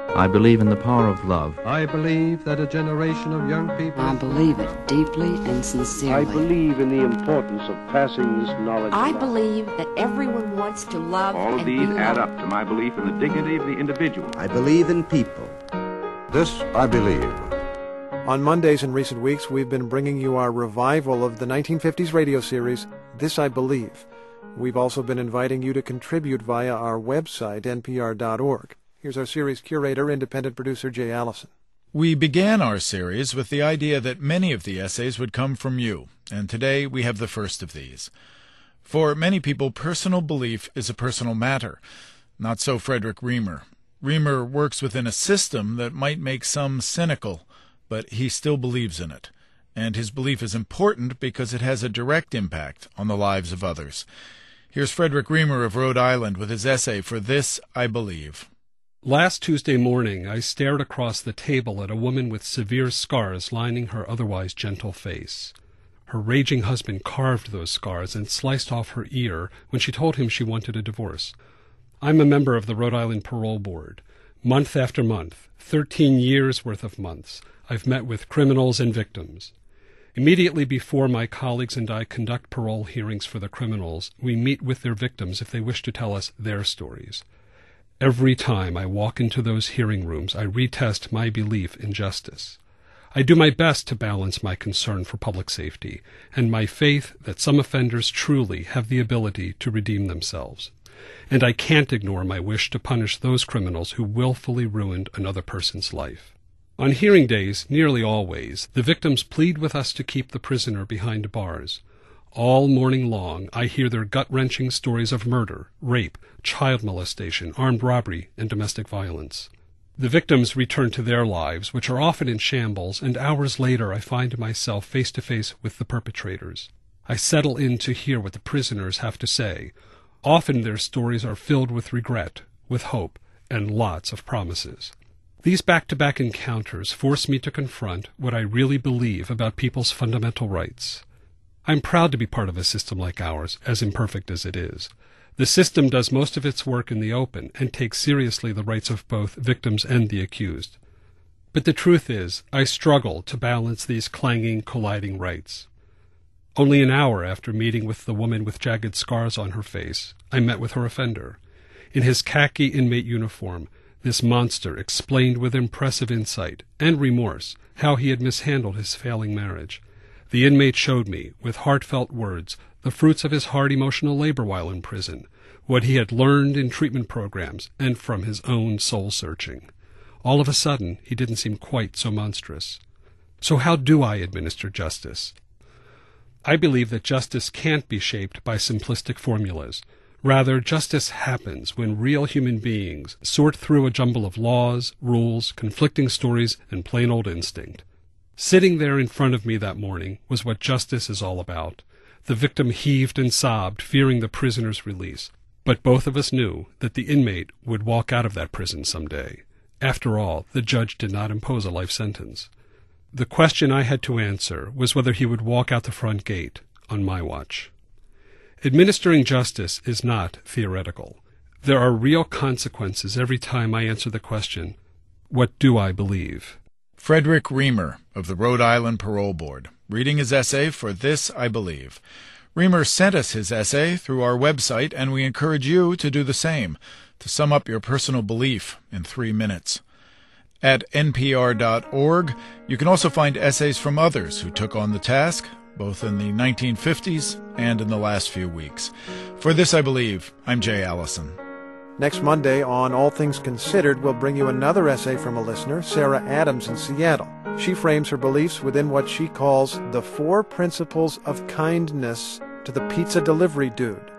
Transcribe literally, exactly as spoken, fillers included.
I believe in the power of love. I believe that a generation of young people... I believe it deeply and sincerely. I believe in the importance of passing this knowledge I along. believe that everyone wants to love All of and these be add loved. up to my belief in the dignity of the individual. I believe in people. This I believe. On Mondays in recent weeks, we've been bringing you our revival of the nineteen fifties radio series, This I Believe. We've also been inviting you to contribute via our website, N P R dot org. Here's our series curator, independent producer Jay Allison. We began our series with the idea that many of the essays would come from you, and today we have the first of these. For many people, personal belief is a personal matter. Not so Frederick Reamer. Reamer works within a system that might make some cynical, but he still believes in it. And his belief is important because it has a direct impact on the lives of others. Here's Frederick Reamer of Rhode Island with his essay for This I Believe. Last Tuesday morning, I stared across the table at a woman with severe scars lining her otherwise gentle face. Her raging husband carved those scars and sliced off her ear when she told him she wanted a divorce. I'm a member of the Rhode Island Parole Board. Month after month, thirteen years worth of months, I've met with criminals and victims. Immediately before my colleagues and I conduct parole hearings for the criminals, we meet with their victims if they wish to tell us their stories. Every time I walk into those hearing rooms, I retest my belief in justice. I do my best to balance my concern for public safety and my faith that some offenders truly have the ability to redeem themselves. And I can't ignore my wish to punish those criminals who willfully ruined another person's life. On hearing days, nearly always, the victims plead with us to keep the prisoner behind bars. All morning long, I hear their gut-wrenching stories of murder, rape, child molestation, armed robbery, and domestic violence. The victims return to their lives, which are often in shambles, and hours later I find myself face-to-face with the perpetrators. I settle in to hear what the prisoners have to say. Often their stories are filled with regret, with hope, and lots of promises. These back-to-back encounters force me to confront what I really believe about people's fundamental rights. I'm proud to be part of a system like ours, as imperfect as it is. The system does most of its work in the open and takes seriously the rights of both victims and the accused. But the truth is, I struggle to balance these clanging, colliding rights. Only an hour after meeting with the woman with jagged scars on her face, I met with her offender. In his khaki inmate uniform, this monster explained with impressive insight and remorse how he had mishandled his failing marriage. The inmate showed me, with heartfelt words, the fruits of his hard emotional labor while in prison, what he had learned in treatment programs, and from his own soul-searching. All of a sudden, he didn't seem quite so monstrous. So how do I administer justice? I believe that justice can't be shaped by simplistic formulas. Rather, justice happens when real human beings sort through a jumble of laws, rules, conflicting stories, and plain old instinct. Sitting there in front of me that morning was what justice is all about. The victim heaved and sobbed, fearing the prisoner's release. But both of us knew that the inmate would walk out of that prison someday. After all, the judge did not impose a life sentence. The question I had to answer was whether he would walk out the front gate on my watch. Administering justice is not theoretical. There are real consequences every time I answer the question, what do I believe? Frederick Reamer of the Rhode Island Parole Board, reading his essay for This I Believe. Reamer sent us his essay through our website, and we encourage you to do the same, to sum up your personal belief in three minutes. At N P R dot org, you can also find essays from others who took on the task, both in the nineteen fifties and in the last few weeks. For This I Believe, I'm Jay Allison. Next Monday on All Things Considered, we'll bring you another essay from a listener, Sarah Adams in Seattle. She frames her beliefs within what she calls the four principles of kindness to the pizza delivery dude.